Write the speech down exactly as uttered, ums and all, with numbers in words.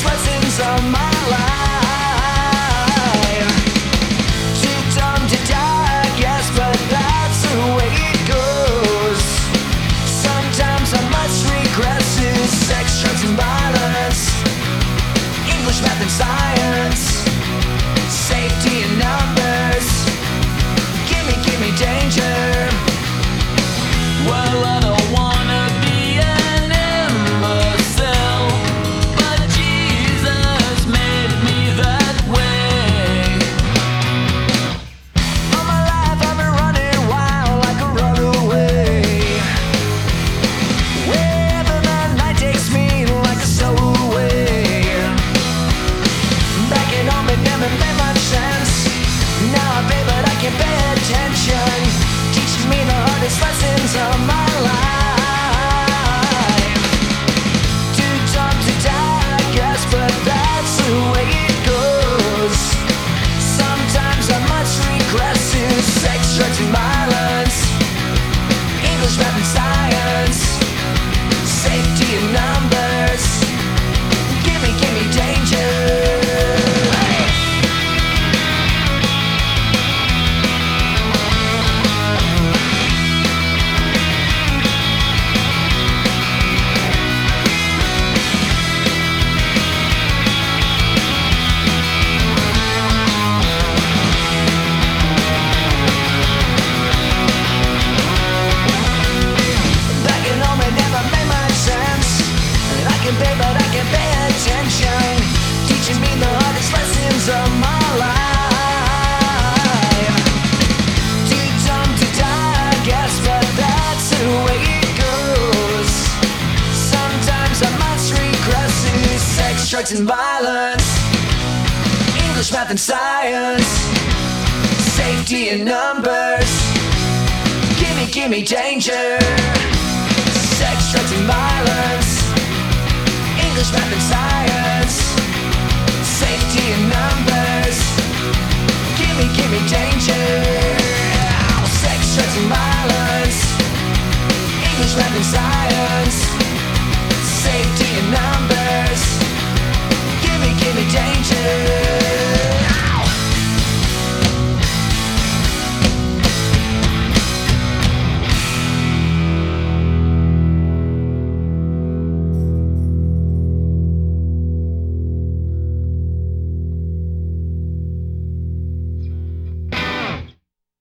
lessons of my life. Too dumb to die, I guess, but that's the way it goes. Sometimes I must regress to sex, drugs, and violence, English, math, and science, safety and numbers. Give me, give me danger. Well, I don't wanna be an imbecile, but Jesus made me that way. All my life I've been running wild like a runaway. Wherever the night takes me like a stowaway. Back at home it never made much sense. Now I pay but I can't pay attention. Teaches me the hardest lessons of my life. Too dumb to die, I guess, but that's the way it goes. Sometimes I must regress to sex, drugs, and violence, English, math, and science, safety and numbers. Give me, give me danger. Back at home it never made much sense. I can pay but I can't pay attention. Teaching me the hardest lessons of my life. Too dumb to die, I guess, but that's the way it goes. Sometimes I must regress to sex, drugs, and violence, English, math, and science, safety and numbers. Give me, give me danger. Sex, drugs, and violence, English, math, and science, safety and numbers. Give me, give me danger. Sex, drugs, and violence, English, math, and science,